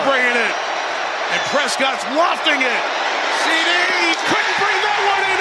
They're bringing it. And Prescott's lofting it. CD couldn't bring that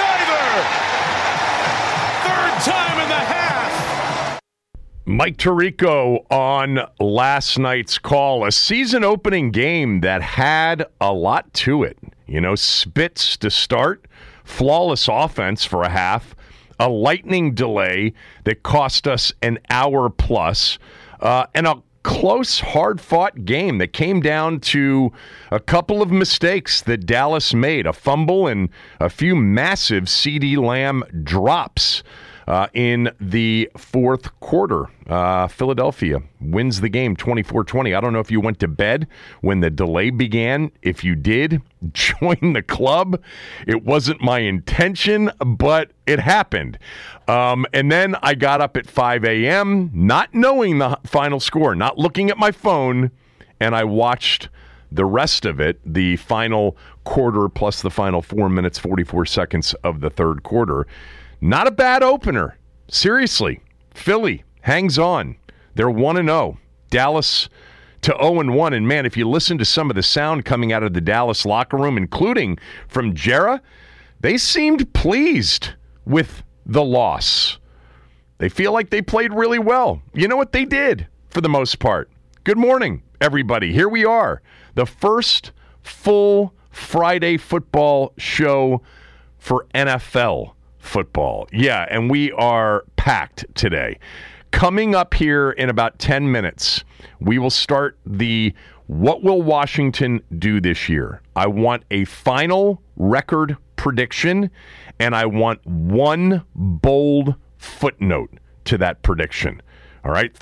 one in either. Third time in the half. Mike Tirico on last night's call. A season-opening game that had a lot to it. You know, spits to start, flawless offense for a half, a lightning delay that cost us an hour plus, and a close, hard-fought game that came down to a couple of mistakes that Dallas made, a fumble and a few massive CeeDee Lamb drops in the fourth quarter. Philadelphia wins the game 24-20. I don't know if you went to bed when the delay began. If you did, join the club. It wasn't my intention, but it happened. And then I got up at 5 a.m., not knowing the final score, not looking at my phone, and I watched the rest of it, the final quarter plus the final 4 minutes, 44 seconds of the third quarter. Not a bad opener. Seriously, Philly hangs on. They're 1-0. Dallas to 0-1. And, man, if you listen to some of the sound coming out of the Dallas locker room, including from Jera, they seemed pleased with the loss. They feel like they played really well. You know what they did for the most part. Good morning, everybody. Here we are, the first full Friday football show for NFL football. Yeah, and we are packed today. Coming up here in about 10 minutes, we will start the What Will Washington Do This Year? I want a final record prediction, and I want one bold footnote to that prediction. All right,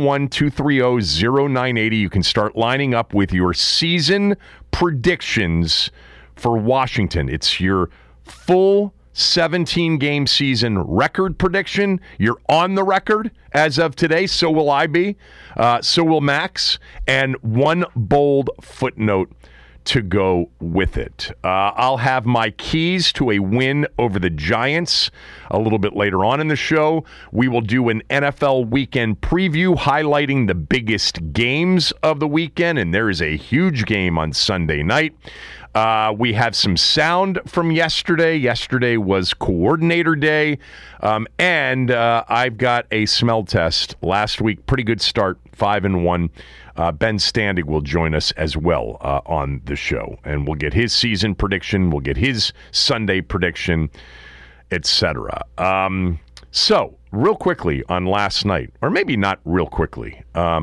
301-230-0980. You can start lining up with your season predictions for Washington. It's your full 17-game season record prediction. You're on the record as of today. So will I be. So will Max. And one bold footnote to go with it. I'll have my keys to a win over the Giants a little bit later on in the show. We will do an NFL weekend preview highlighting the biggest games of the weekend, and there is a huge game on Sunday night. We have some sound from yesterday. Yesterday was coordinator day. And I've got a smell test last week. Pretty good start, 5-1. Ben Standig will join us as well on the show. And we'll get his season prediction. We'll get his Sunday prediction, etc. So, real quickly on last night, or maybe not real quickly,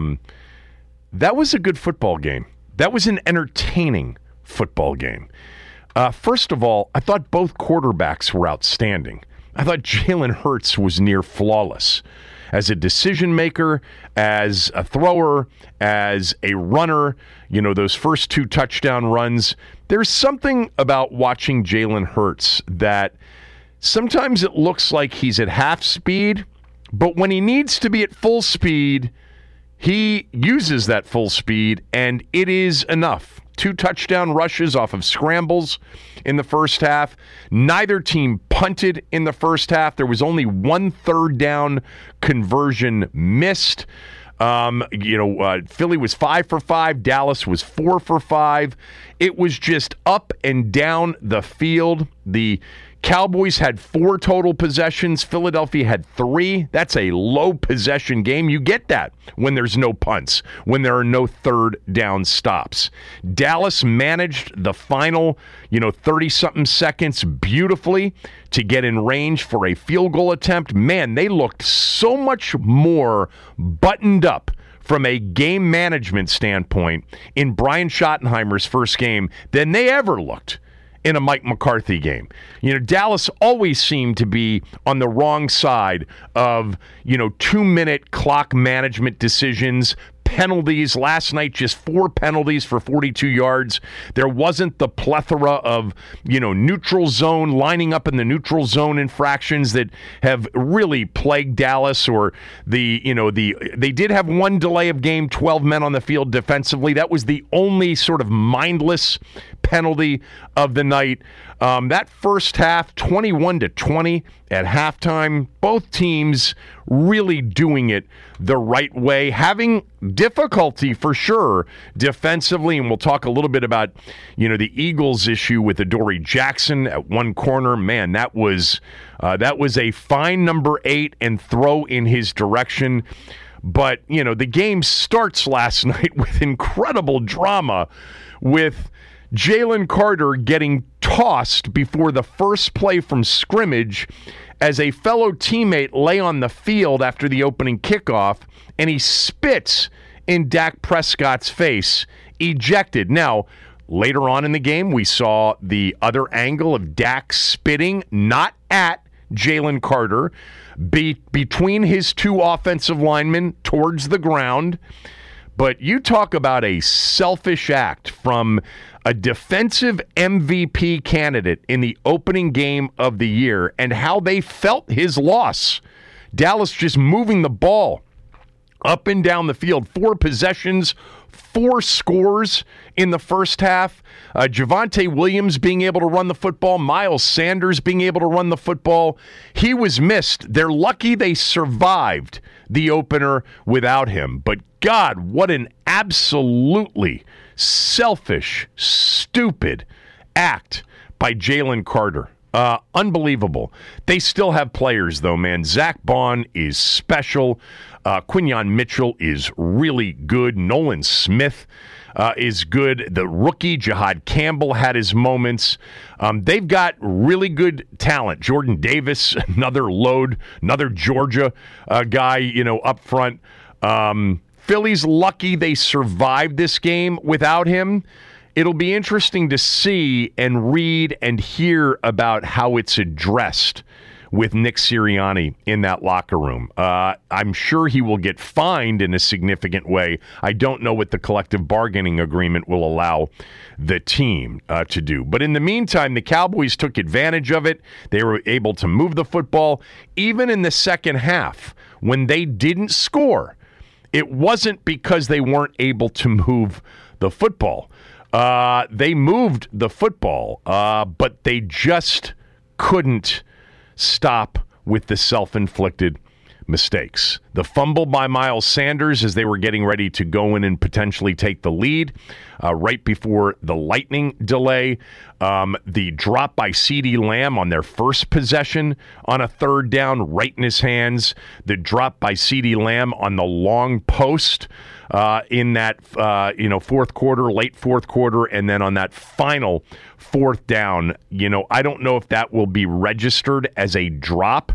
that was a good football game. That was an entertaining football game. First of all, I thought both quarterbacks were outstanding. I thought Jalen Hurts was near flawless as a decision maker, as a thrower, as a runner. You know, those first two touchdown runs. There's something about watching Jalen Hurts that sometimes it looks like he's at half speed, but when he needs to be at full speed, he uses that full speed, and it is enough. 2 touchdown rushes off of scrambles in the first half. Neither team punted in the first half. There was only 1 third down conversion missed. Philly was 5 for 5. Dallas was 4 for 5. It was just up and down the field. The Cowboys had 4 total possessions. Philadelphia had 3. That's a low possession game. You get that when there's no punts, when there are no third down stops. Dallas managed the final, 30-something seconds beautifully to get in range for a field goal attempt. Man, they looked so much more buttoned up from a game management standpoint in Brian Schottenheimer's first game than they ever looked in a Mike McCarthy game. Dallas always seemed to be on the wrong side of, 2-minute clock management decisions, penalties. Last night, just 4 penalties for 42 yards. There wasn't the plethora of, neutral zone, lining up in the neutral zone infractions that have really plagued Dallas, or they did have 1 delay of game, 12 men on the field defensively. That was the only sort of mindless penalty of the night. That first half, 21-20, at halftime. Both teams really doing it the right way, having difficulty for sure defensively, and we'll talk a little bit about, the Eagles' issue with Adoree Jackson at one corner. Man, that was a fine number 8 and throw in his direction. But, the game starts last night with incredible drama, with Jalen Carter getting tossed before the first play from scrimmage as a fellow teammate lay on the field after the opening kickoff, and he spits in Dak Prescott's face, ejected. Now, later on in the game, we saw the other angle of Dak spitting, not at Jalen Carter, between his two offensive linemen towards the ground. But you talk about a selfish act from a defensive MVP candidate in the opening game of the year and how they felt his loss. Dallas just moving the ball up and down the field. 4 possessions, 4 scores in the first half. Javonte Williams being able to run the football. Miles Sanders being able to run the football. He was missed. They're lucky they survived the opener without him. But God, what an absolutely selfish, stupid act by Jalen Carter. Unbelievable. They still have players, though, man. Zach Bond is special. Quinyon Mitchell is really good. Nolan Smith is good. The rookie, Jihad Campbell, had his moments. They've got really good talent. Jordan Davis, another load, another Georgia guy, up front. Philly's lucky they survived this game without him. It'll be interesting to see and read and hear about how it's addressed with Nick Sirianni in that locker room. I'm sure he will get fined in a significant way. I don't know what the collective bargaining agreement will allow the team to do. But in the meantime, the Cowboys took advantage of it. They were able to move the football. Even in the second half, when they didn't score, it wasn't because they weren't able to move the football. They moved the football, but they just couldn't stop with the self-inflicted mistakes. The fumble by Miles Sanders as they were getting ready to go in and potentially take the lead right before the lightning delay. The drop by CeeDee Lamb on their first possession on a third down right in his hands. The drop by CeeDee Lamb on the long post in that fourth quarter, late fourth quarter, and then on that final fourth down. I don't know if that will be registered as a drop,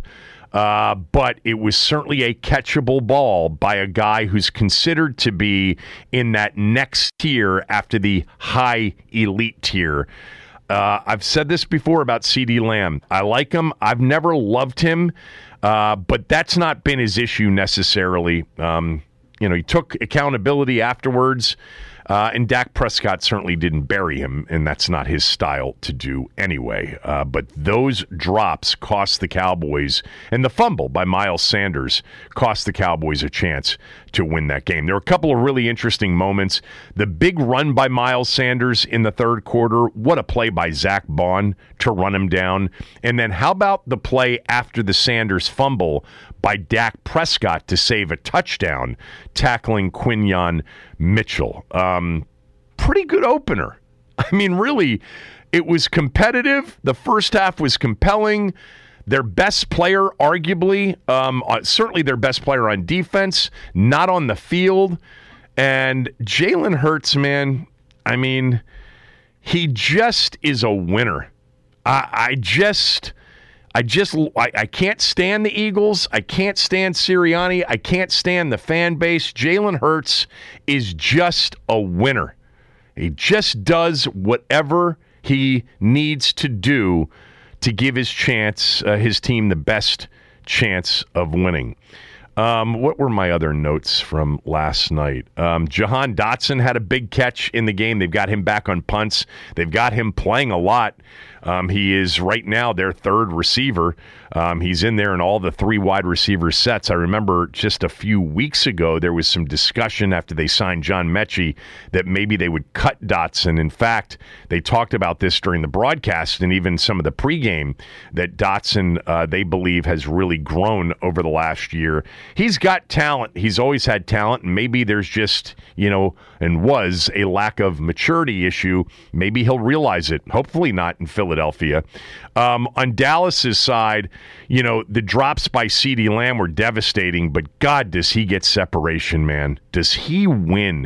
but it was certainly a catchable ball by a guy who's considered to be in that next tier after the high elite tier. I've said this before about CeeDee Lamb. I like him. I've never loved him, but that's not been his issue necessarily. He took accountability afterwards, and Dak Prescott certainly didn't bury him, and that's not his style to do anyway. But those drops cost the Cowboys, and the fumble by Miles Sanders cost the Cowboys a chance to win that game. There were a couple of really interesting moments. The big run by Miles Sanders in the third quarter, what a play by Zach Bond to run him down. And then how about the play after the Sanders fumble by Dak Prescott to save a touchdown, tackling Quinyon Mitchell. Pretty good opener. I mean, really, it was competitive. The first half was compelling. Their best player, arguably, certainly their best player on defense, not on the field. And Jalen Hurts, man, I mean, he just is a winner. I can't stand the Eagles. I can't stand Sirianni. I can't stand the fan base. Jalen Hurts is just a winner. He just does whatever he needs to do to give his team the best chance of winning. What were my other notes from last night? Jahan Dotson had a big catch in the game. They've got him back on punts. They've got him playing a lot. He is right now their third receiver. He's in there in all the three wide receiver sets. I remember just a few weeks ago there was some discussion after they signed John Mechie that maybe they would cut Dotson. In fact, they talked about this during the broadcast and even some of the pregame that Dotson, they believe, has really grown over the last year. He's got talent. He's always had talent, and maybe there's just, and was a lack of maturity issue. Maybe he'll realize it. Hopefully not in Philadelphia. On Dallas's side, the drops by CeeDee Lamb were devastating, but God, does he get separation, man. Does he win?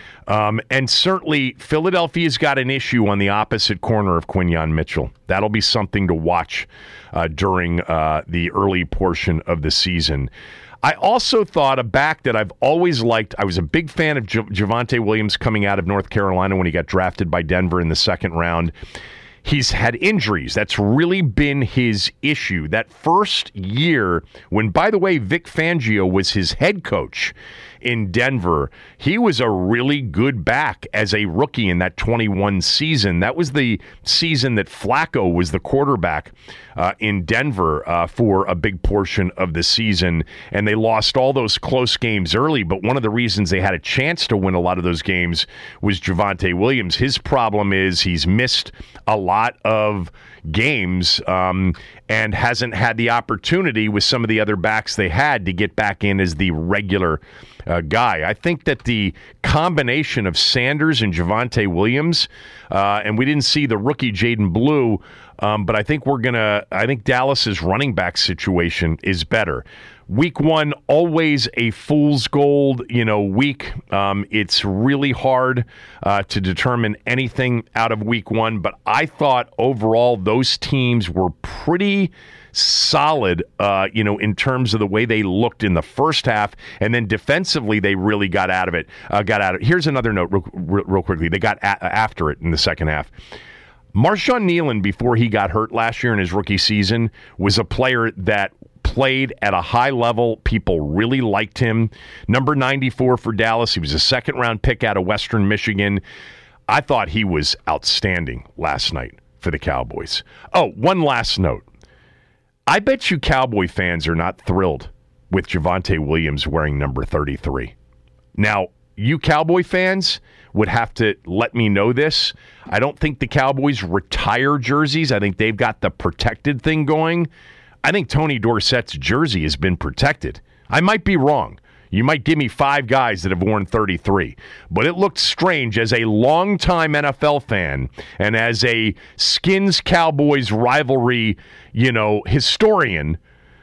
And certainly Philadelphia's got an issue on the opposite corner of Quinyon Mitchell. That'll be something to watch during the early portion of the season. I also thought a back that I've always liked. I was a big fan of Javonte Williams coming out of North Carolina when he got drafted by Denver in the second round. He's had injuries. That's really been his issue. That first year when, by the way, Vic Fangio was his head coach in Denver, he was a really good back as a rookie in that 21 season. That was the season that Flacco was the quarterback in Denver for a big portion of the season, and they lost all those close games early, but one of the reasons they had a chance to win a lot of those games was Javonte Williams. His problem is he's missed a lot of games and hasn't had the opportunity with some of the other backs they had to get back in as the regular guy. I think that the combination of Sanders and Javonte Williams, and we didn't see the rookie Jaden Blue, but I think I think Dallas's running back situation is better. Week one, always a fool's gold, week. It's really hard to determine anything out of week one, but I thought overall those teams were pretty solid, in terms of the way they looked in the first half, and then defensively they really got out of it. Here's another note real quickly. They got after it in the second half. Marshawn Nealon, before he got hurt last year in his rookie season, was a player that played at a high level. People really liked him. Number 94 for Dallas. He was a second-round pick out of Western Michigan. I thought he was outstanding last night for the Cowboys. Oh, one last note. I bet you Cowboy fans are not thrilled with Javonte Williams wearing number 33. Now, you Cowboy fans would have to let me know this. I don't think the Cowboys retire jerseys. I think they've got the protected thing going. I think Tony Dorsett's jersey has been protected. I might be wrong. You might give me 5 guys that have worn 33. But it looked strange as a longtime NFL fan and as a Skins-Cowboys rivalry, historian.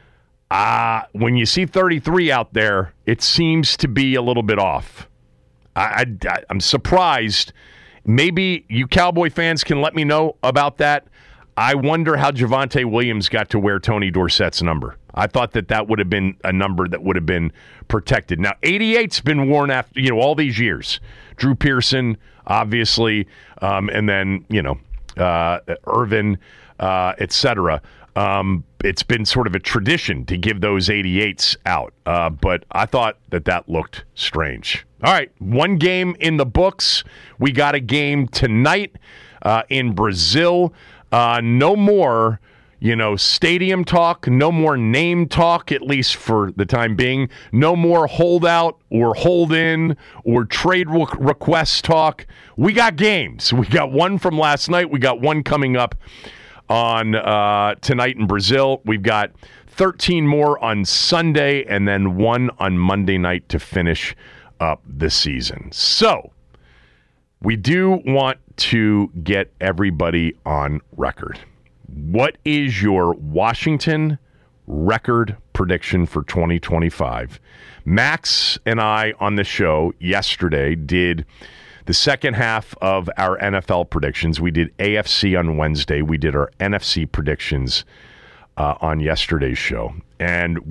When you see 33 out there, it seems to be a little bit off. I'm surprised. Maybe you Cowboy fans can let me know about that. I wonder how Javonte Williams got to wear Tony Dorsett's number. I thought that would have been a number that would have been protected. Now, 88's been worn after, all these years. Drew Pearson, obviously, and then, Irvin, etc. It's been sort of a tradition to give those 88s out, but I thought that looked strange. All right, one game in the books. We got a game tonight in Brazil. No more, stadium talk, no more name talk, at least for the time being. No more holdout or hold in or trade request talk. We got games. We got one from last night. We got one coming up on tonight in Brazil. We've got 13 more on Sunday and then one on Monday night to finish up the season. So we do want to get everybody on record. What is your Washington record prediction for 2025? Max and I on the show yesterday did the second half of our NFL predictions. We did AFC on Wednesday. We did our NFC predictions on yesterday's show. And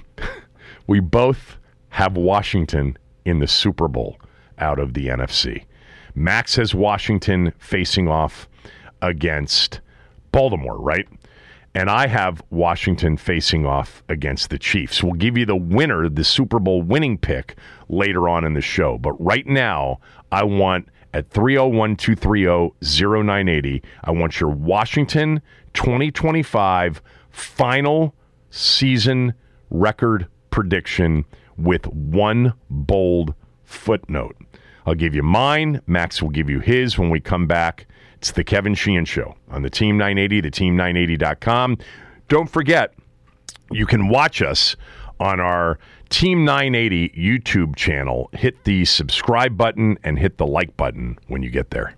we both have Washington in the Super Bowl out of the NFC. Max has Washington facing off against Baltimore, right? And I have Washington facing off against the Chiefs. We'll give you the winner, the Super Bowl winning pick, later on in the show. But right now, I want, at 301-230-0980, I want your Washington 2025 final season record prediction with one bold footnote. I'll give you mine. Max will give you his when we come back. It's the Kevin Sheehan Show on the Team 980, theteam980.com. Don't forget, you can watch us on our Team 980 YouTube channel. Hit the subscribe button and hit the like button when you get there.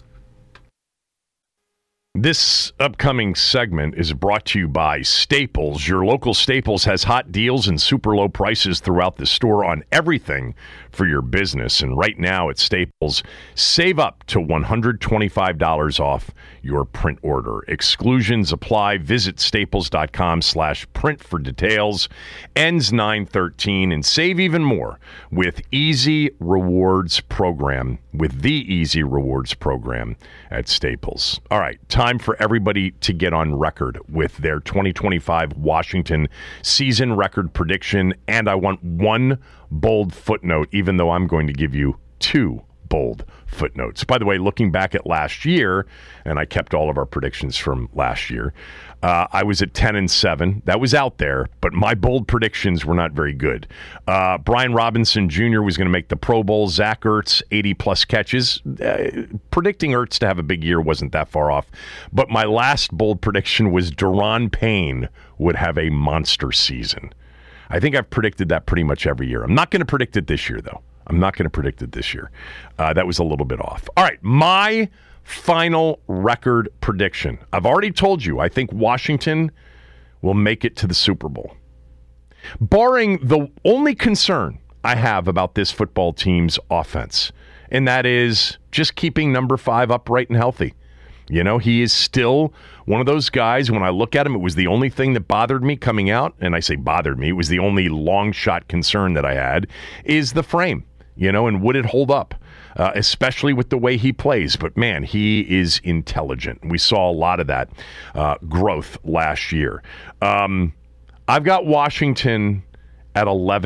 This upcoming segment is brought to you by Staples. Your local Staples has hot deals and super low prices throughout the store on everything for your business. And right now at Staples, save up to $125 off your print order. Exclusions apply. Visit staples.com/print for details. Ends 9/13, and save even more with Easy Rewards program, with the Easy Rewards program at Staples. All right, time for everybody to get on record with their 2025 Washington season record prediction, and I want one bold footnote, even though I'm going to give you two bold footnotes. By the way, looking back at last year, and I kept all of our predictions from last year, I was at 10-7. That was out there, but my bold predictions were not very good. Brian Robinson Jr. was going to make the Pro Bowl. Zach Ertz, 80-plus catches. Predicting Ertz to have a big year wasn't that far off. But my last bold prediction was Daron Payne would have a monster season. I think I've predicted that pretty much every year. I'm not going to predict it this year, though. I'm not going to predict it this year. That was a little bit off. All right, my final record prediction. I've already told you I think Washington will make it to the Super Bowl. Barring the only concern I have about this football team's offense, and that is just keeping number 5 upright and healthy. You know, he is still one of those guys, when I look at him, it was the only thing that bothered me coming out, and I say bothered me, it was the only long shot concern that I had, is the frame, you know, and would it hold up, especially with the way he plays. But man, he is intelligent. We saw a lot of that growth last year. I've got Washington at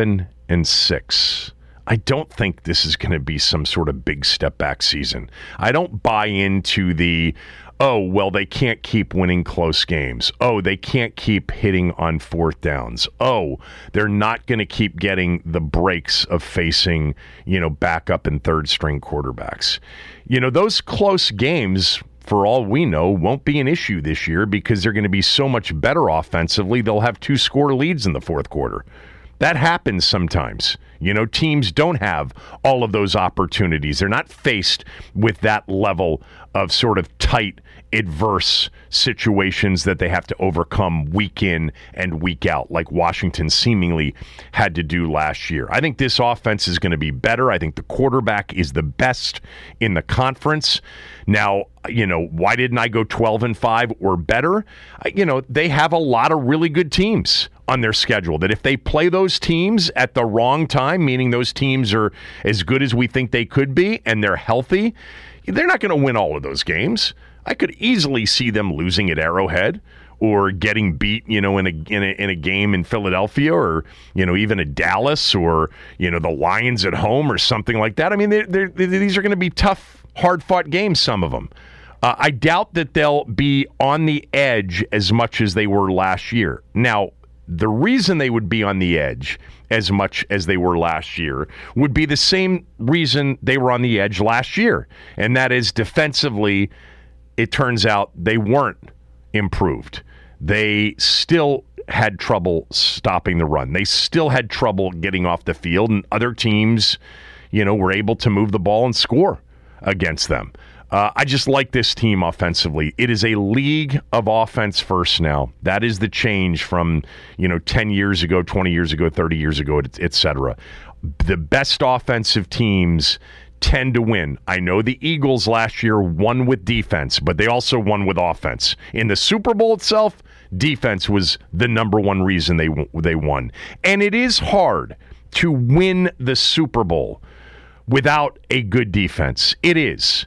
11-6. I don't think this is going to be some sort of big step back season. I don't buy into the, oh, well, they can't keep winning close games. Oh, they can't keep hitting on fourth downs. Oh, they're not going to keep getting the breaks of facing, you know, backup and third string quarterbacks. You know, those close games, for all we know, won't be an issue this year because they're going to be so much better offensively. They'll have 2-score leads in the fourth quarter. That happens sometimes. You know, teams don't have all of those opportunities. They're not faced with that level of sort of tight, adverse situations that they have to overcome week in and week out, like Washington seemingly had to do last year. I think this offense is going to be better. I think the quarterback is the best in the conference. Now, you know, why didn't I go 12-5 or better? You know, they have a lot of really good teams on their schedule that if they play those teams at the wrong time, meaning those teams are as good as we think they could be and they're healthy, they're not going to win all of those games. I could easily see them losing at Arrowhead or getting beat, you know, in a game in Philadelphia, or, you know, even at Dallas, or, you know, the Lions at home or something like that. I mean, these are going to be tough, hard-fought games, some of them. I doubt that they'll be on the edge as much as they were last year. Now, the reason they would be on the edge as much as they were last year would be the same reason they were on the edge last year, and that is defensively, it turns out they weren't improved. They still had trouble stopping the run. They still had trouble getting off the field, and other teams, you know, were able to move the ball and score against them. I just like this team offensively. It is a league of offense first now. That is the change from, you know, 10 years ago, 20 years ago, 30 years ago, et cetera. The best offensive teams tend to win. I know the Eagles last year won with defense, but they also won with offense. In the Super Bowl itself, defense was the number one reason they won. And it is hard to win the Super Bowl without a good defense. It is.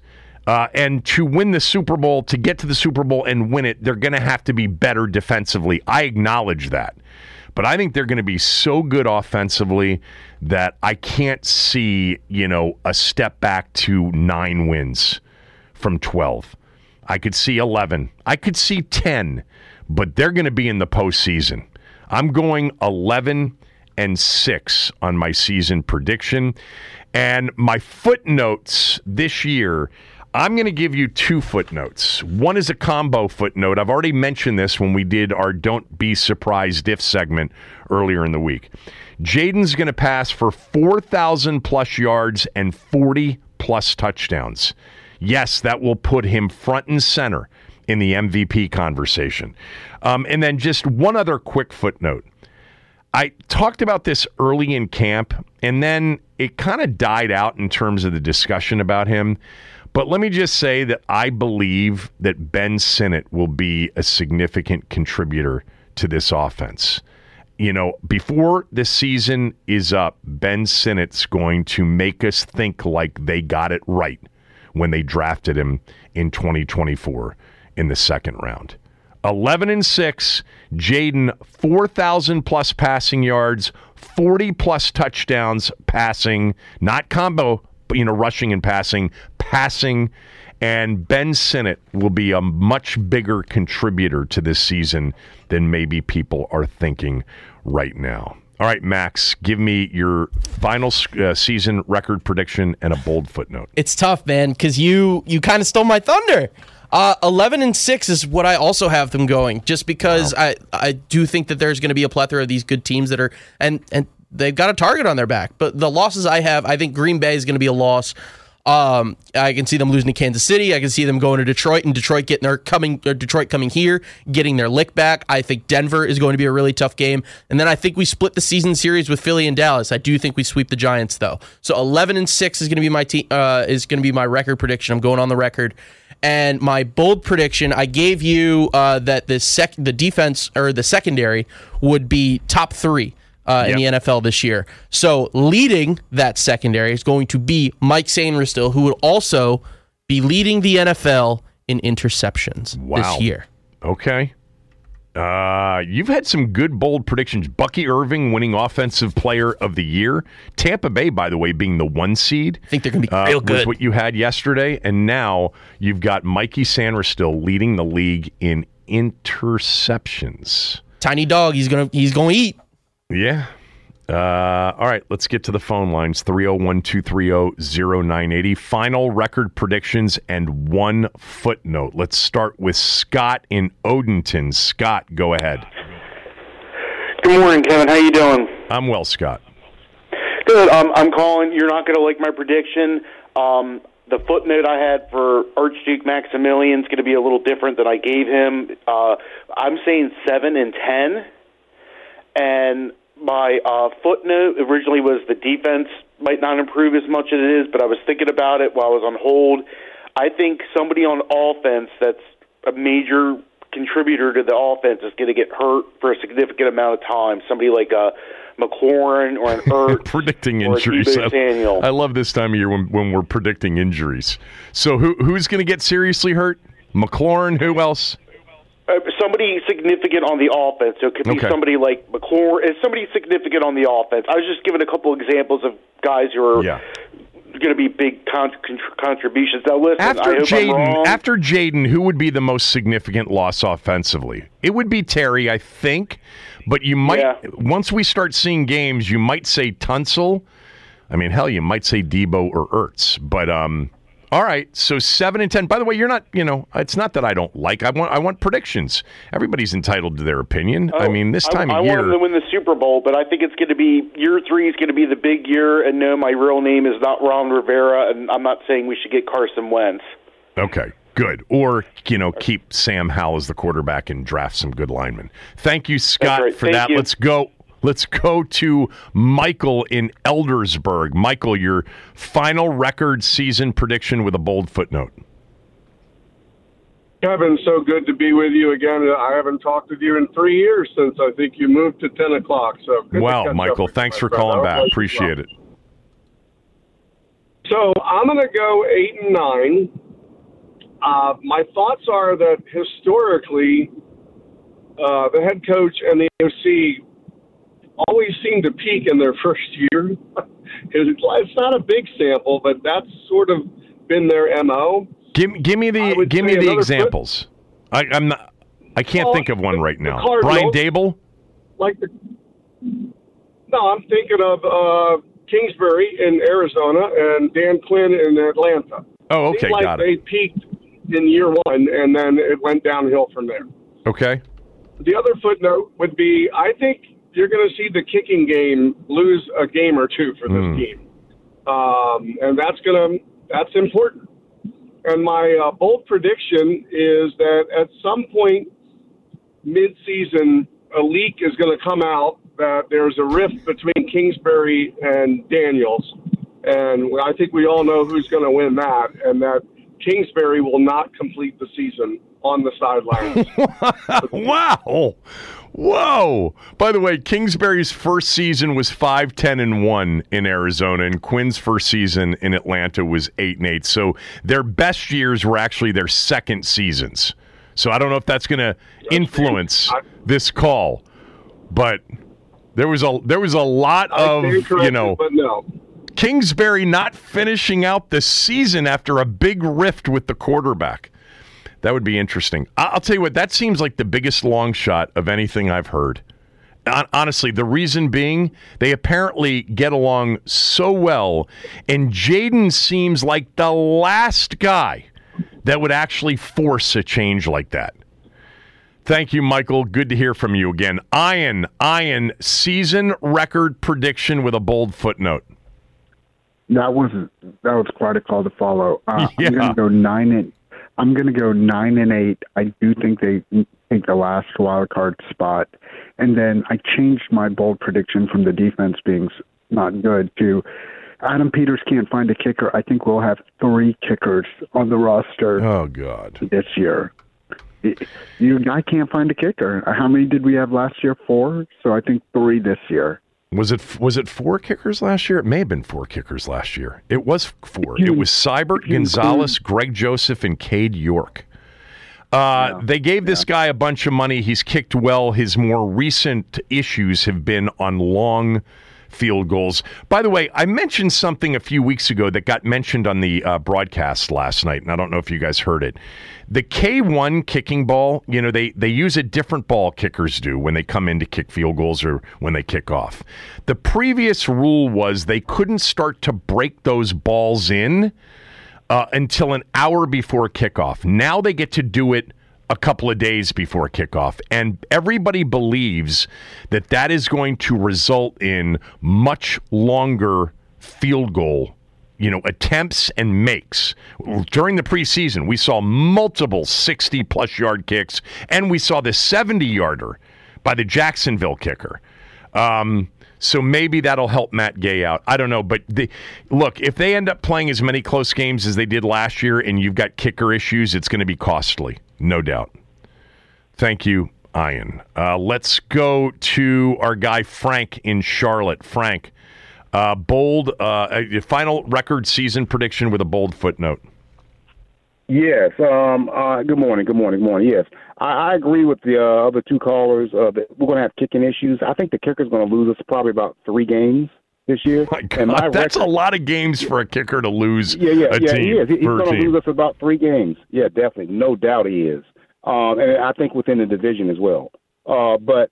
And to win the Super Bowl, to get to the Super Bowl and win it, they're going to have to be better defensively. I acknowledge that. But I think they're going to be so good offensively that I can't see, a step back to 9 wins from 12. I could see 11. I could see 10, but they're going to be in the postseason. I'm going 11-6 on my season prediction. And my footnotes this year, I'm going to give you 2 footnotes. One is a combo footnote. I've already mentioned this when we did our Don't Be Surprised If segment earlier in the week. Jaden's going to pass for 4,000-plus yards and 40-plus touchdowns. Yes, that will put him front and center in the MVP conversation. And then just one other quick footnote. I talked about this early in camp, and then it kind of died out in terms of the discussion about him. But let me just say that I believe that Ben Sinnott will be a significant contributor to this offense. Before the season is up, Ben Sinnott's going to make us think like they got it right when they drafted him in 2024 in the second round. 11-6, Jaden, 4,000-plus passing yards, 40-plus touchdowns passing, not combo, but, rushing and passing, and Ben Sinnott will be a much bigger contributor to this season than maybe people are thinking right now. All right, Max, give me your final season record prediction and a bold footnote. It's tough, man, because you kind of stole my thunder. 11-6 is what I also have them going, just because wow. I do think that there's going to be a plethora of these good teams that are and they've got a target on their back. But the losses I have, I think Green Bay is going to be a loss. I can see them losing to Kansas City. I can see them going to Detroit, and Detroit coming here, getting their lick back. I think Denver is going to be a really tough game, and then I think we split the season series with Philly and Dallas. I do think we sweep the Giants, though. So 11-6 is going to be my is going to be my record prediction. I'm going on the record, and my bold prediction, I gave you that the defense or the secondary would be top 3. In the NFL this year. So leading that secondary is going to be Mike Sainristil, who will also be leading the NFL in interceptions this year. Okay. You've had some good, bold predictions. Bucky Irving winning Offensive Player of the Year. Tampa Bay, by the way, being the 1 seed. I think they're going to be real good. Was what you had yesterday. And now you've got Mikey Sainristil leading the league in interceptions. Tiny dog. He's going to eat. Yeah. All right, let's get to the phone lines. 301-230-0980. Final record predictions and 1 footnote. Let's start with Scott in Odenton. Scott, go ahead. Good morning, Kevin. How you doing? I'm well, Scott. Good. I'm calling. You're not going to like my prediction. The footnote I had for Archduke Maximilian is going to be a little different than I gave him. I'm saying 7-10. And my footnote originally was the defense might not improve as much as it is, but I was thinking about it while I was on hold. I think somebody on offense that's a major contributor to the offense is going to get hurt for a significant amount of time. Somebody like McLaurin or an Ertz. Predicting injuries. I love this time of year when we're predicting injuries. So who's going to get seriously hurt? McLaurin, who else? Somebody significant on the offense. So it could be somebody like McLaurin. Somebody significant on the offense. I was just giving a couple examples of guys who are going to be big contributions. Now, listen, after Jaden, who would be the most significant loss offensively? It would be Terry, I think. But you might, once we start seeing games, you might say Tunsil. I mean, hell, you might say Debo or Ertz. But all right, so 7-10. By the way, you're not. It's not that I don't like. I want predictions. Everybody's entitled to their opinion. I mean, this time of year, I want them to win the Super Bowl, but I think it's going to be year 3 is going to be the big year. And no, my real name is not Ron Rivera, and I'm not saying we should get Carson Wentz. Okay, good. Or keep Sam Howell as the quarterback and draft some good linemen. Thank you, Scott, for that. Let's go to Michael in Eldersburg. Michael, your final record season prediction with a bold footnote. Kevin, so good to be with you again. I haven't talked with you in 3 years since I think you moved to 10 o'clock. So wow, Michael, thanks for calling back. Appreciate it. So I'm going to go 8-9. My thoughts are that historically, the head coach and the OC always seem to peak in their first year. It's not a big sample, but that's sort of been their MO. Give me the examples. I can't think of one right now. Brian Daboll? No, I'm thinking of Kingsbury in Arizona and Dan Quinn in Atlanta. Oh, okay, got it. They peaked in year one, and then it went downhill from there. Okay. The other footnote would be, I think you're going to see the kicking game lose a game or two for this team, and that's important. And my bold prediction is that at some point mid-season, a leak is going to come out that there's a rift between Kingsbury and Daniels, and I think we all know who's going to win that, and that Kingsbury will not complete the season on the sidelines. Wow. Whoa. By the way, Kingsbury's first season was 5-10-1 in Arizona, and Quinn's first season in Atlanta was 8-8. So their best years were actually their second seasons. So I don't know if that's going to influence this call, but there was a lot of, but no. Kingsbury not finishing out the season after a big rift with the quarterback. That would be interesting. I'll tell you what, that seems like the biggest long shot of anything I've heard. Honestly, the reason being, they apparently get along so well, and Jayden seems like the last guy that would actually force a change like that. Thank you, Michael. Good to hear from you again. Ian, season record prediction with a bold footnote. That was quite a call to follow. Yeah. I'm going to go 9-8. I do think they take the last wild card spot. And then I changed my bold prediction from the defense being not good to Adam Peters can't find a kicker. I think we'll have 3 kickers on the roster. Oh, God. This year. I can't find a kicker. How many did we have last year? 4? So I think 3 this year. Was it 4 kickers last year? It may have been 4 kickers last year. It was 4. It was Seibert, Gonzalez, Greg Joseph, and Cade York. They gave this guy a bunch of money. He's kicked well. His more recent issues have been on long field goals. By the way, I mentioned something a few weeks ago that got mentioned on the broadcast last night, and I don't know if you guys heard it. The K1 kicking ball, they use a different ball, kickers do, when they come in to kick field goals or when they kick off. The previous rule was they couldn't start to break those balls in until an hour before kickoff. Now they get to do it a couple of days before kickoff, and everybody believes that is going to result in much longer field goal attempts and makes. During the preseason, we saw multiple 60-plus yard kicks, and we saw the 70-yarder by the Jacksonville kicker. So maybe that'll help Matt Gay out. I don't know, but look, if they end up playing as many close games as they did last year and you've got kicker issues, it's going to be costly, no doubt. Thank you, Ian. Let's go to our guy Frank in Charlotte. Frank, bold final record season prediction with a bold footnote. Yes. Good morning. Yes, I agree with the other 2 callers. That we're going to have kicking issues. I think the kicker's going to lose us probably about 3 games this year. My God, that's a lot of games for a kicker to lose. Yeah, he is. He's going to lose us about 3 games. Yeah, definitely. No doubt he is. And I think within the division as well. But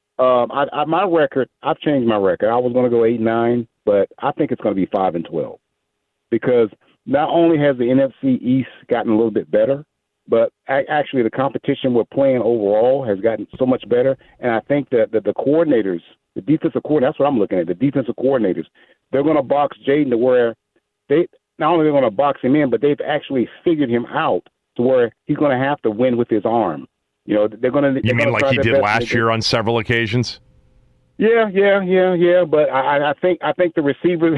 my record, I've changed my record. I was going to go 8-9, but I think it's going to be 5-12 because not only has the NFC East gotten a little bit better, but actually the competition we're playing overall has gotten so much better. And I think that the coordinators, the defensive coordinators, that's what I'm looking at, the defensive coordinators, they're going to box Jayden to where they not only are they going to box him in, but they've actually figured him out to where he's going to have to win with his arm. They're going to. You mean like he did last year on several occasions? Yeah. But I think the receivers.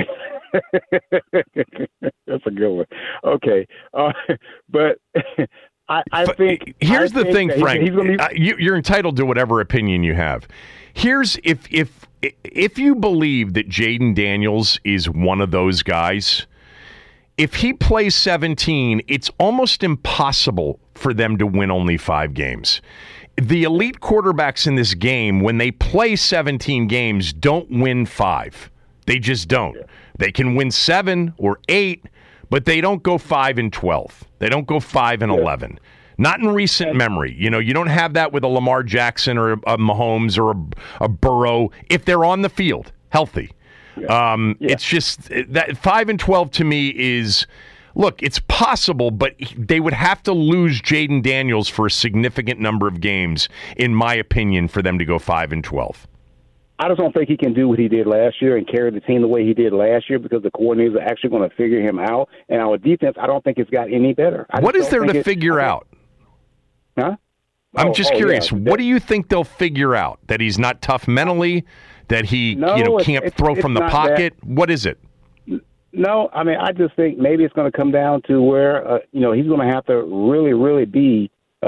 That's a good one. Okay, but I think here's the thing, Frank. You're entitled to whatever opinion you have. Here's if you believe that Jayden Daniels is one of those guys, if he plays 17, it's almost impossible for them to win only 5 games. The elite quarterbacks in this game, when they play 17 games, don't win 5. They just don't. They can win 7 or 8, but they don't go 5-12. They don't go 5-11. Not in recent memory. You know, you don't have that with a Lamar Jackson or a Mahomes or a Burrow if they're on the field healthy. It's just that 5-12 to me is, look, it's possible, but they would have to lose Jaden Daniels for a significant number of games, in my opinion, for them to go 5-12. I just don't think he can do what he did last year and carry the team the way he did last year, because the coordinators are actually going to figure him out. And our defense, I don't think it's got any better. What is there to figure out? Huh? I'm just curious. Yeah. What do you think they'll figure out? That he's not tough mentally? That he can't throw from the pocket? What is it? No, I mean, I just think maybe it's going to come down to where he's going to have to really, really be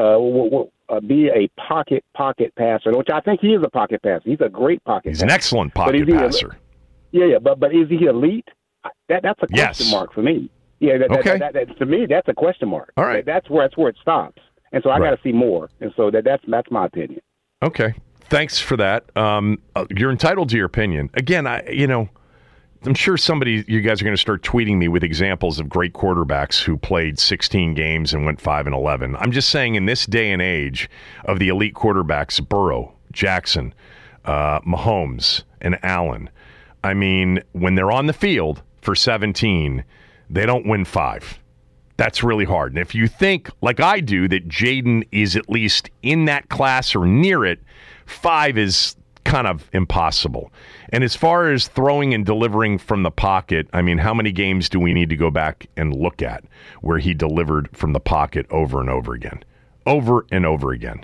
a pocket passer, which I think he is a pocket passer. He's a great pocket passer. He's an excellent pocket passer. But is he elite? That's a question mark for me. Yeah, to me, that's a question mark. All right. That's where it stops. And so I got to see more. And so that's my opinion. Okay. Thanks for that. You're entitled to your opinion. Again, I'm sure you guys are going to start tweeting me with examples of great quarterbacks who played 16 games and went 5-11. I'm just saying, in this day and age of the elite quarterbacks, Burrow, Jackson, Mahomes, and Allen, I mean, when they're on the field for 17, they don't win 5. That's really hard. And if you think, like I do, that Jaden is at least in that class or near it, 5 is kind of impossible. And as far as throwing and delivering from the pocket, I mean, how many games do we need to go back and look at where he delivered from the pocket over and over again? Over and over again.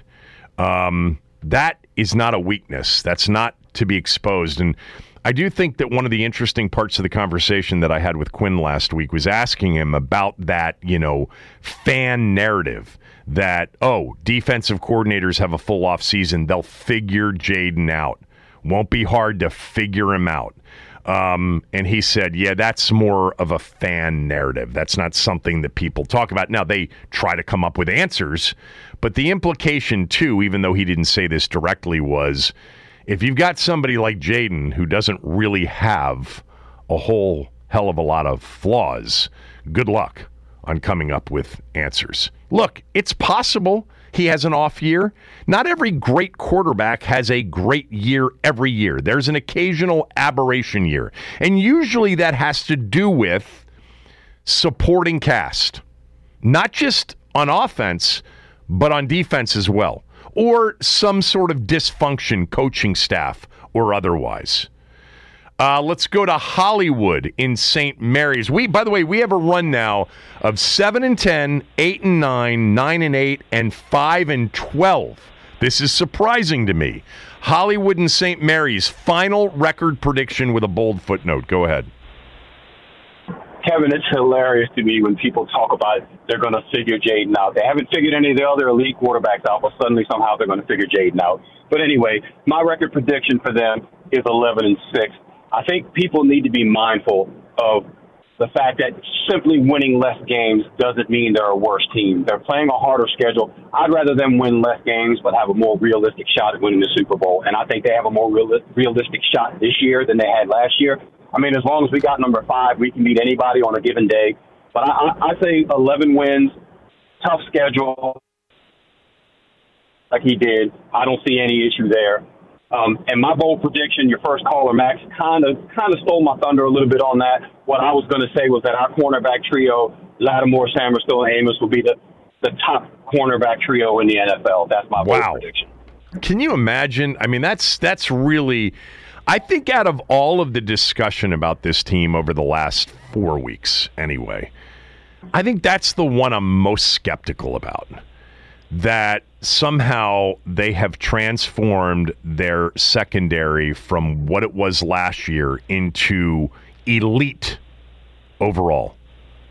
That is not a weakness. That's not to be exposed. And I do think that one of the interesting parts of the conversation that I had with Quinn last week was asking him about that, fan narrative that, defensive coordinators have a full off season. They'll figure Jaden out. Won't be hard to figure him out. And he said, that's more of a fan narrative. That's not something that people talk about. Now, they try to come up with answers, but the implication, too, even though he didn't say this directly, was if you've got somebody like Jaden who doesn't really have a whole hell of a lot of flaws, good luck on coming up with answers. Look, it's possible he has an off year. Not every great quarterback has a great year every year. There's an occasional aberration year. And usually that has to do with supporting cast. Not just on offense, but on defense as well. Or some sort of dysfunction, coaching staff or otherwise. Let's go to Hollywood in St. Mary's. By the way, we have a run now of 7-10, 8-9, 9-8, and 5-12. This is surprising to me. Hollywood and St. Mary's, final record prediction with a bold footnote. Go ahead. Kevin, it's hilarious to me when people talk about they're going to figure Jaden out. They haven't figured any of the other elite quarterbacks out, but suddenly somehow they're going to figure Jaden out. But anyway, my record prediction for them is 11-6. I think people need to be mindful of the fact that simply winning less games doesn't mean they're a worse team. They're playing a harder schedule. I'd rather them win less games but have a more realistic shot at winning the Super Bowl. And I think they have a more realistic shot this year than they had last year. I mean, as long as we got number 5, we can beat anybody on a given day. But I say 11 wins, tough schedule like he did. I don't see any issue there. And my bold prediction, your first caller, Max, kind of stole my thunder a little bit on that. What I was going to say was that our cornerback trio, Lattimore, Samuel, and Amos, will be the top cornerback trio in the NFL. That's my bold prediction. Can you imagine? I mean, that's really, I think out of all of the discussion about this team over the last 4 weeks anyway, I think that's the one I'm most skeptical about. That somehow they have transformed their secondary from what it was last year into elite overall.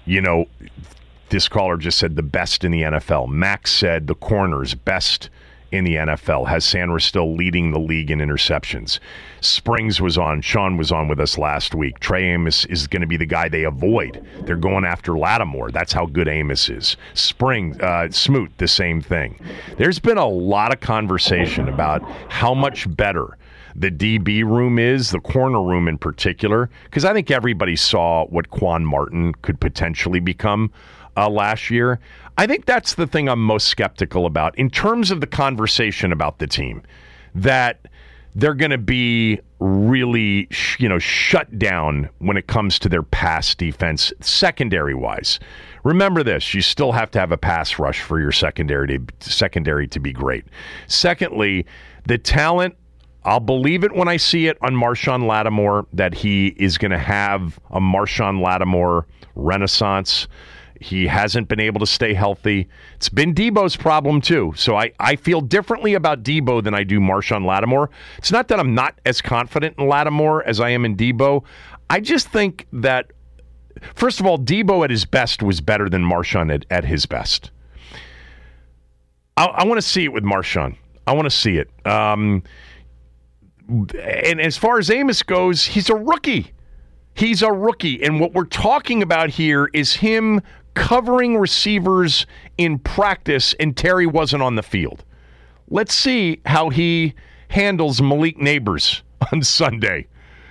This caller just said the best in the NFL. Max said the corners best in the NFL, has Sanders still leading the league in interceptions. Springs was on. Sean was on with us last week. Trey Amos is going to be the guy they avoid. They're going after Lattimore. That's how good Amos is. Smoot, the same thing. There's been a lot of conversation about how much better the DB room is, the corner room in particular, because I think everybody saw what Quan Martin could potentially become last year. I think that's the thing I'm most skeptical about in terms of the conversation about the team, that they're going to be really, shut down when it comes to their pass defense, secondary-wise. Remember this, you still have to have a pass rush for your secondary to be great. Secondly, the talent, I'll believe it when I see it on Marshawn Lattimore, that he is going to have a Marshawn Lattimore renaissance. He hasn't been able to stay healthy. It's been Debo's problem too. So I feel differently about Debo than I do Marshawn Lattimore. It's not that I'm not as confident in Lattimore as I am in Debo. I just think that, first of all, Debo at his best was better than Marshawn at his best. I want to see it with Marshawn. I want to see it. And as far as Amos goes, he's a rookie. He's a rookie. And what we're talking about here is him covering receivers in practice, and Terry wasn't on the field. Let's see how he handles Malik Neighbors on Sunday.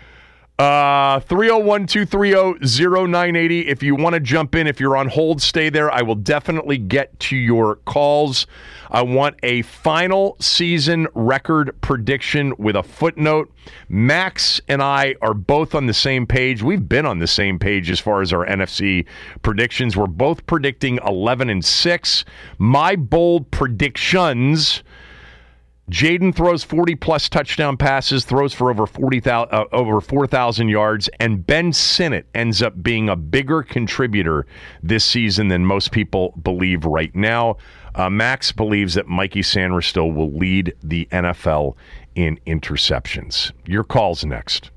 301-230-0980. If you want to jump in, if you're on hold, stay there. I will definitely get to your calls. I want a final season record prediction with a footnote. Max and I are both on the same page. We've been on the same page as far as our NFC predictions. We're both predicting 11-6. My bold predictions: Jaden throws 40-plus touchdown passes, throws for over 4,000 yards, and Ben Sinnott ends up being a bigger contributor this season than most people believe right now. Max believes that Mikey Sanders will lead the NFL in interceptions. Your call's next.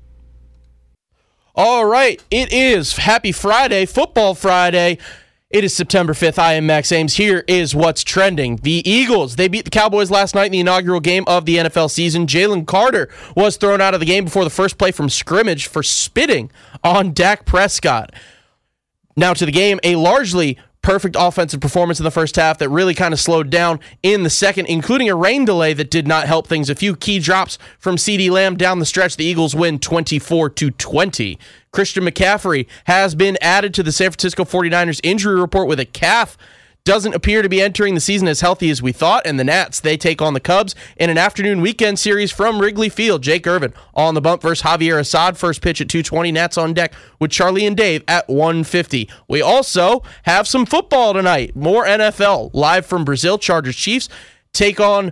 All right, it is Happy Friday, Football Friday. It is September 5th. I am Max Ames. Here is what's trending. The Eagles, they beat the Cowboys last night in the inaugural game of the NFL season. Jalen Carter was thrown out of the game before the first play from scrimmage for spitting on Dak Prescott. Now to the game, a largely perfect offensive performance in the first half that really kind of slowed down in the second, including a rain delay that did not help things. A few key drops from CeeDee Lamb down the stretch. The Eagles win 24-20. Christian McCaffrey has been added to the San Francisco 49ers injury report with a calf. Doesn't appear to be entering the season as healthy as we thought. And the Nats, they take on the Cubs in an afternoon weekend series from Wrigley Field. Jake Irvin on the bump versus Javier Assad. First pitch at 2:20. Nats on deck with Charlie and Dave at 1:50. We also have some football tonight. More NFL live from Brazil. Chargers Chiefs take on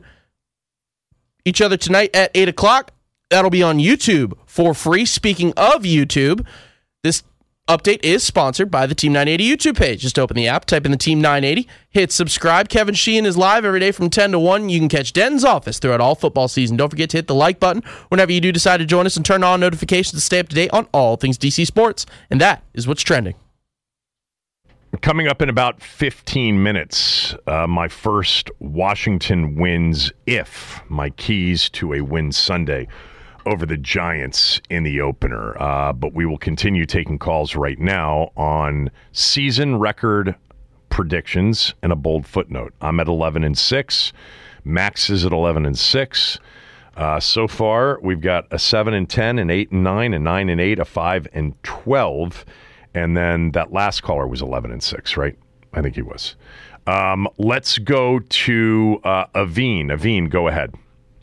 each other tonight at 8 o'clock. That'll be on YouTube for free. Speaking of YouTube, this update is sponsored by the Team 980 YouTube page. Just open the app, type in the Team 980, hit subscribe. Kevin Sheehan is live every day from 10 to 1. You can catch Den's office throughout all football season. Don't forget to hit the like button whenever you do decide to join us, and turn on notifications to stay up to date on all things DC sports. And that is what's trending. Coming up in about 15 minutes, my first Washington wins if, my keys to a win Sunday over the Giants in the opener. But we will continue taking calls right now on season record predictions and a bold footnote. I'm at 11-6. Max is at 11-6. So far, we've got a 7-10, an 8-9, a 9-8, a 5-12. And then that last caller was 11-6, right? I think he was. Let's go to Aveen. Aveen, go ahead.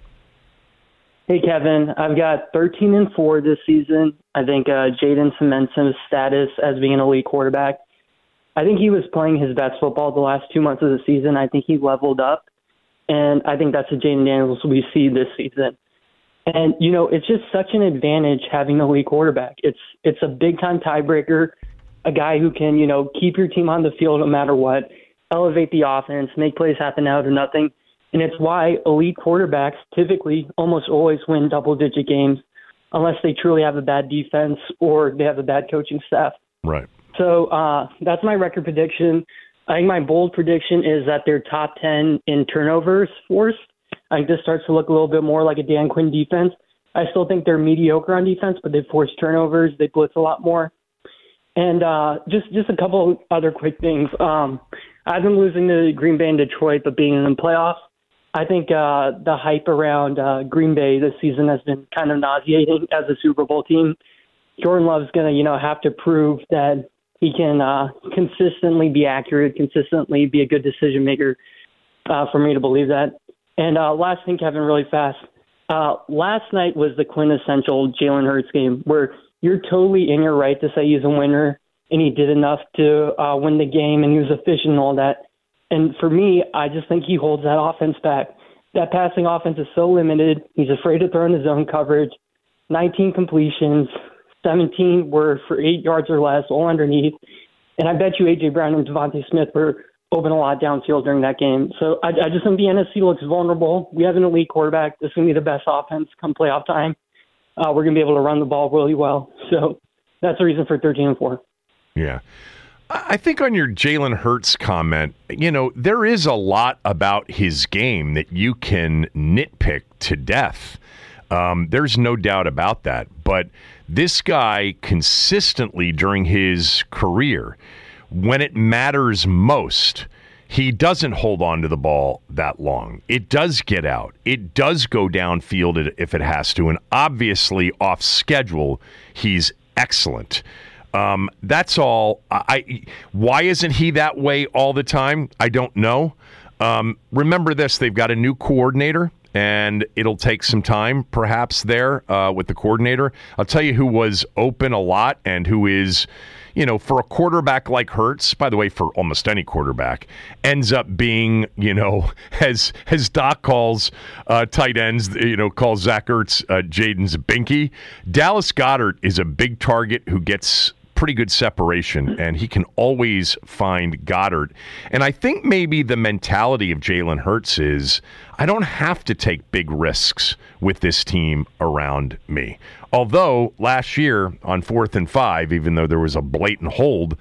Hey, Kevin. I've got 13-4 this season. I think Jaden cements his status as being an elite quarterback. I think he was playing his best football the last 2 months of the season. I think he leveled up, and I think that's the Jaden Daniels we see this season. And, you know, it's just such an advantage having an elite quarterback. It's a big-time tiebreaker, a guy who can, you know, keep your team on the field no matter what, elevate the offense, make plays happen out of nothing. And it's why elite quarterbacks typically almost always win double-digit games unless they truly have a bad defense or they have a bad coaching staff. Right. So that's my record prediction. I think my bold prediction is that they're top 10 in turnovers forced. I think this starts to look a little bit more like a Dan Quinn defense. I still think they're mediocre on defense, but they force turnovers. They blitz a lot more. And just a couple other quick things. I've been losing to Green Bay and Detroit, but being in the playoffs, I think the hype around Green Bay this season has been kind of nauseating as a Super Bowl team. Jordan Love's going to, have to prove that he can consistently be accurate, consistently be a good decision maker for me to believe that. And last thing, Kevin, really fast. Last night was the quintessential Jalen Hurts game where you're totally in your right to say he's a winner and he did enough to win the game and he was efficient and all that. And for me, I just think he holds that offense back. That passing offense is so limited. He's afraid to throw in the zone coverage. 19 completions, 17 were for 8 yards or less, all underneath. And I bet you A.J. Brown and Devontae Smith were open a lot downfield during that game. So I just think the NFC looks vulnerable. We have an elite quarterback. This is going to be the best offense come playoff time. We're going to be able to run the ball really well. So that's the reason for 13-4. Yeah. I think on your Jalen Hurts comment, there is a lot about his game that you can nitpick to death. There's no doubt about that. But this guy consistently during his career, when it matters most, he doesn't hold on to the ball that long. It does get out. It does go downfield if it has to. And obviously off schedule, he's excellent. That's all. Why isn't he that way all the time? I don't know. Remember this, they've got a new coordinator, and it'll take some time perhaps there with the coordinator. I'll tell you who was open a lot and who is, for a quarterback like Hurts, by the way, for almost any quarterback, ends up being, as Doc calls tight ends, calls Zach Ertz Jaden's binky. Dallas Goedert is a big target who gets pretty good separation, and he can always find Goddard. And I think maybe the mentality of Jalen Hurts is, I don't have to take big risks with this team around me. Although last year on 4th and 5, even though there was a blatant hold,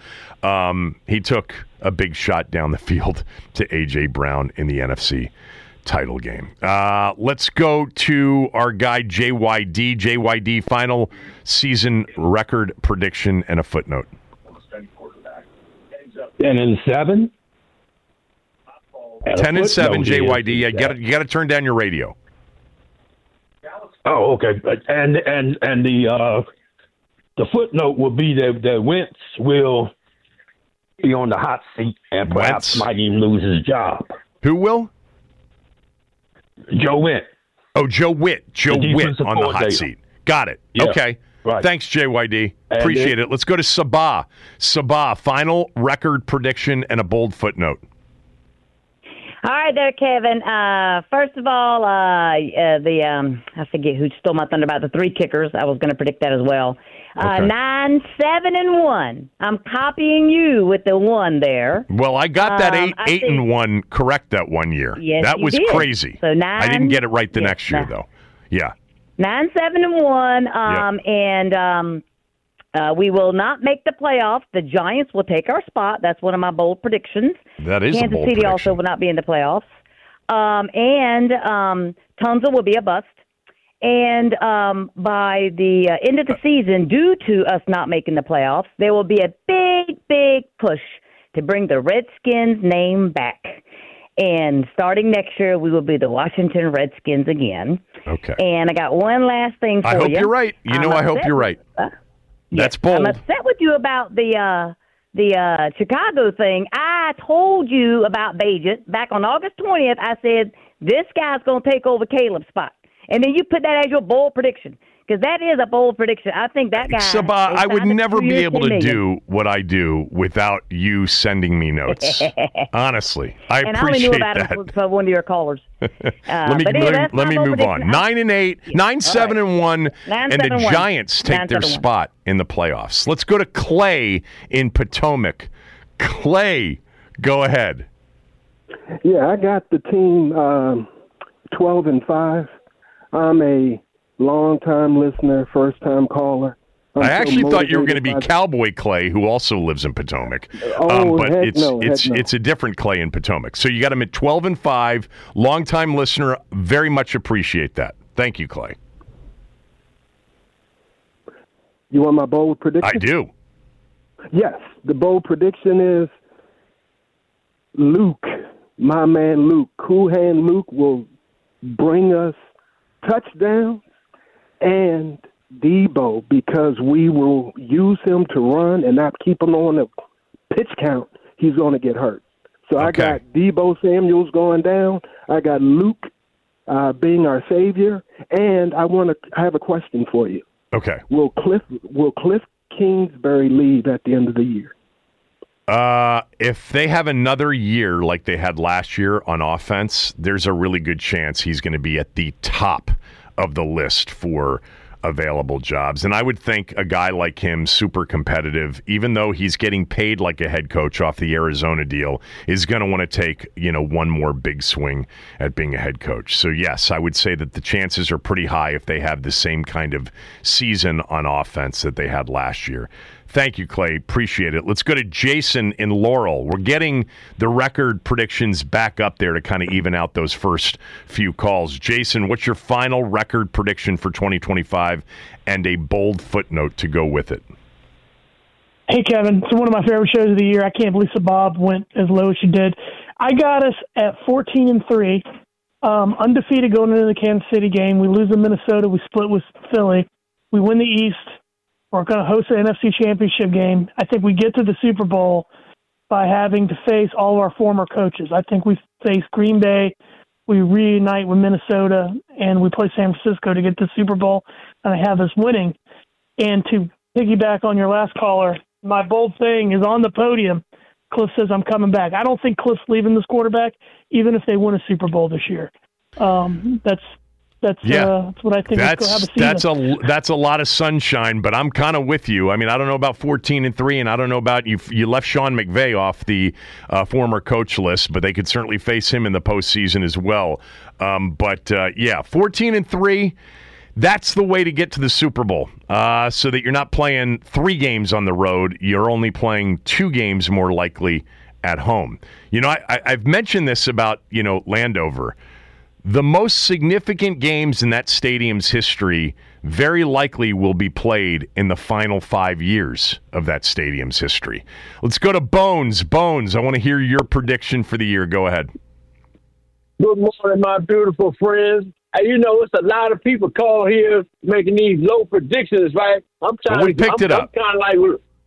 he took a big shot down the field to A.J. Brown in the NFC title game. Let's go to our guy, JYD. JYD, final season record prediction and a footnote. 10-7. 10-7, JYD. You got to turn down your radio. Oh, okay. And the footnote will be that Wentz will be on the hot seat and perhaps might even lose his job. Who will? Joe Witt. Oh, Joe Witt. Joe Witt on the hot seat. Got it. Yeah, okay. Right. Thanks, JYD. Appreciate it. Let's go to Sabah. Sabah, final record prediction and a bold footnote. All right there, Kevin. First of all, I forget who stole my thunder about the 3 kickers. I was going to predict that as well. 9-7-1. I'm copying you with the 1 there. Well, I got that 8-1 correct that one year. Yes, that was crazy. So I didn't get it right the next year, though. Yeah. 9-7-1. And we will not make the playoffs. The Giants will take our spot. That's one of my bold predictions. That is Kansas a bold City prediction. also will not be in the playoffs. And Tunsil will be a bust. And by the end of the season, due to us not making the playoffs, there will be a big, big push to bring the Redskins name back. And starting next year, we will be the Washington Redskins again. Okay. And I got one last thing for you. I hope you're right. I hope you're right. That's bold. I'm upset with you about the Chicago thing. I told you about Bagent back on August 20th. I said, this guy's going to take over Caleb's spot. And then you put that as your bold prediction, because that is a bold prediction. I think that guy... Sabah, I would never be able to do what I do without you sending me notes. Honestly, I appreciate that. And I only knew about it for one of your callers. Let me move on. 9-8, 9-7-1, and the Giants take their spot in the playoffs. Let's go to Clay in Potomac. Clay, go ahead. Yeah, I got the team 12-5. I'm a long-time listener, first-time caller. I actually thought you were going to be Cowboy Clay, who also lives in Potomac. But it's a different Clay in Potomac. So you got him at 12-5. Longtime listener, very much appreciate that. Thank you, Clay. You want my bold prediction? I do. Yes, the bold prediction is Luke, my man Luke, Cool Hand Luke will bring us touchdowns and Debo, because we will use him to run and not keep him on the pitch count. He's going to get hurt. So I got Debo Samuels going down. I got Luke being our savior, and I have a question for you. Okay. Will Cliff Kingsbury leave at the end of the year? If they have another year like they had last year on offense, there's a really good chance he's going to be at the top of the list for available jobs. And I would think a guy like him, super competitive, even though he's getting paid like a head coach off the Arizona deal, is going to want to take, one more big swing at being a head coach. So yes, I would say that the chances are pretty high if they have the same kind of season on offense that they had last year. Thank you, Clay. Appreciate it. Let's go to Jason in Laurel. We're getting the record predictions back up there to kind of even out those first few calls. Jason, what's your final record prediction for 2025 and a bold footnote to go with it? Hey, Kevin. It's one of my favorite shows of the year. I can't believe Bob went as low as she did. I got us at 14-3, undefeated going into the Kansas City game. We lose in Minnesota. We split with Philly. We win the East. We're going to host an NFC Championship game. I think we get to the Super Bowl by having to face all of our former coaches. I think we face Green Bay, we reunite with Minnesota, and we play San Francisco to get to the Super Bowl, and I have us winning. And to piggyback on your last caller, my bold thing is on the podium. Cliff says I'm coming back. I don't think Cliff's leaving this quarterback, even if they win a Super Bowl this year. That's what I think. That's a lot of sunshine, but I'm kind of with you. I mean, I don't know about 14-3, and I don't know about you. You left Sean McVay off the former coach list, but they could certainly face him in the postseason as well. 14-3. That's the way to get to the Super Bowl, so that you're not playing 3 games on the road. You're only playing 2 games more likely at home. I've mentioned this about Landover. The most significant games in that stadium's history very likely will be played in the final 5 years of that stadium's history. Let's go to Bones. Bones, I want to hear your prediction for the year. Go ahead. Good morning, my beautiful friends. It's a lot of people call here making these low predictions, right? We picked it up. I'm kind of like,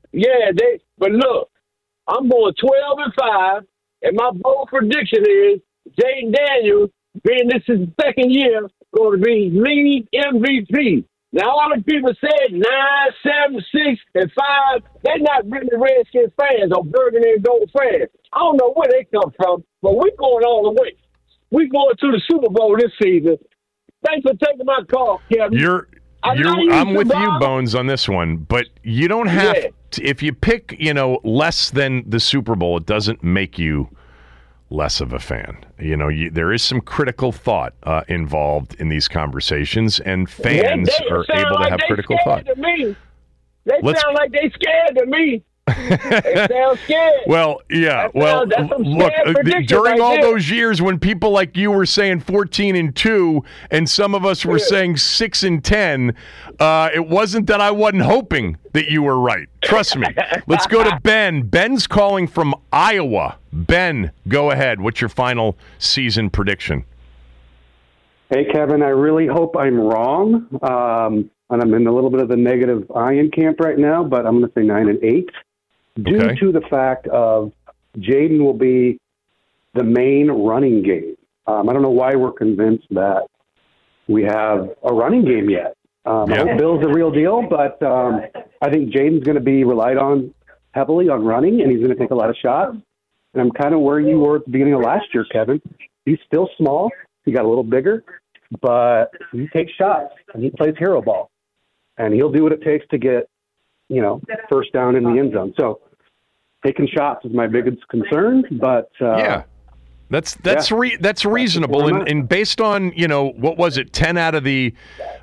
but look, I'm going 12-5, and my bold prediction is Jayden Daniels, being this is the second year, going to be league MVP. Now, all the people said 9, 7, 6, and 5. They're not really Redskins fans or Burgundy and Gold fans. I don't know where they come from, but we're going all the way. We're going to the Super Bowl this season. Thanks for taking my call, Kevin. I'm with you, Bones, on this one, but you don't have to, if you pick, less than the Super Bowl, it doesn't make you less of a fan. There is some critical thought involved in these conversations, and fans are able to have critical thought. They sound like they scared of me. They sound scared. Well, yeah. Look, during all those years when people like you were saying 14-2, and some of us were saying 6-10, it wasn't that I wasn't hoping that you were right. Trust me. Let's go to Ben. Ben's calling from Iowa. Ben, go ahead. What's your final season prediction? Hey, Kevin, I really hope I'm wrong. And I'm in a little bit of the negative Ian camp right now, but I'm going to say 9-8. Due to the fact of Jayden will be the main running game. I don't know why we're convinced that we have a running game yet. I hope Bill's the real deal, but I think Jayden's going to be relied on heavily on running, and he's going to take a lot of shots. And I'm kind of where you were at the beginning of last year, Kevin. He's still small. He got a little bigger, but he takes shots, and he plays hero ball. And he'll do what it takes to get, first down in the end zone. So taking shots is my biggest concern, but That's reasonable, and based on what was it, 10 out of the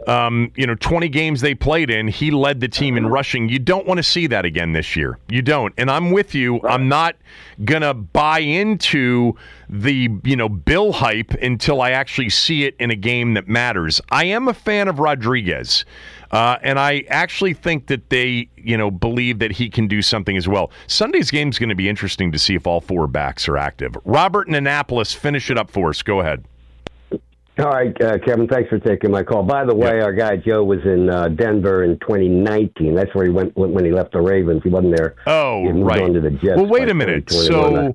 20 games they played in, he led the team in rushing. You don't want to see that again this year. You don't, and I'm with you. Right. I'm not gonna buy into the Bill hype until I actually see it in a game that matters. I am a fan of Rodriguez. And I actually think that they, believe that he can do something as well. Sunday's game is going to be interesting to see if all four backs are active. Robert in Annapolis, finish it up for us. Go ahead. All right, Kevin, thanks for taking my call. By the way, Our guy Joe was in Denver in 2019. That's where he went when he left the Ravens. He wasn't there. Oh, he right. On to the Jets. Well, wait a minute. So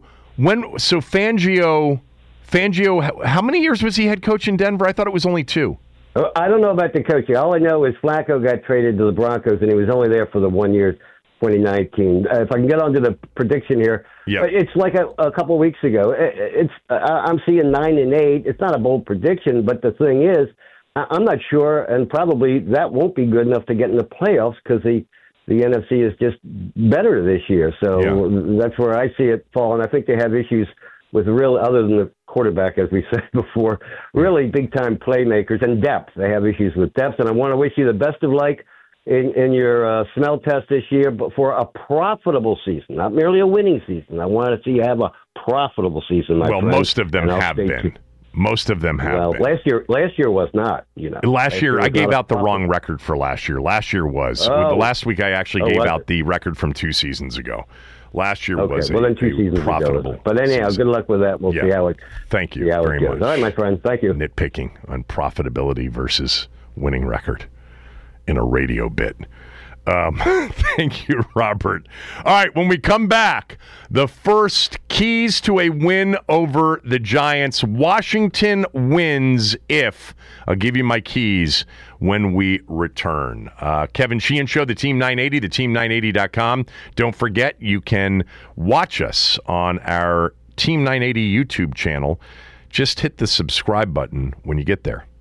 Fangio, how many years was he head coach in Denver? I thought it was only 2. I don't know about the coaching. All I know is Flacco got traded to the Broncos, and he was only there for the 1 year, 2019. If I can get on to the prediction here, it's like a couple of weeks ago. I'm seeing 9-8. It's not a bold prediction, but the thing is, I'm not sure, and probably that won't be good enough to get in the playoffs because the NFC is just better this year. So that's where I see it fall, and I think they have issues with other than the quarterback, as we said before, really big-time playmakers and depth. They have issues with depth, and I want to wish you the best of luck in your smell test this year, but for a profitable season, not merely a winning season. I want to see you have a profitable season, my friend. Well, most of them have been. Most of them have been. Last year was not. Last year I gave out the wrong record for last year. Last year was. The last week I actually gave out the record from 2 seasons ago. Last year was then 2 seasons profitable. Ago. But anyhow, good luck with that. We'll see how it. Thank you very much. All right, my friend. Thank you. Nitpicking on profitability versus winning record in a radio bit. Thank you, Robert. All right, when we come back, the first keys to a win over the Giants. Washington wins if. I'll give you my keys when we return. Kevin Sheehan Show, the Team 980, theteam980.com. Don't forget, you can watch us on our Team 980 YouTube channel. Just hit the subscribe button when you get there.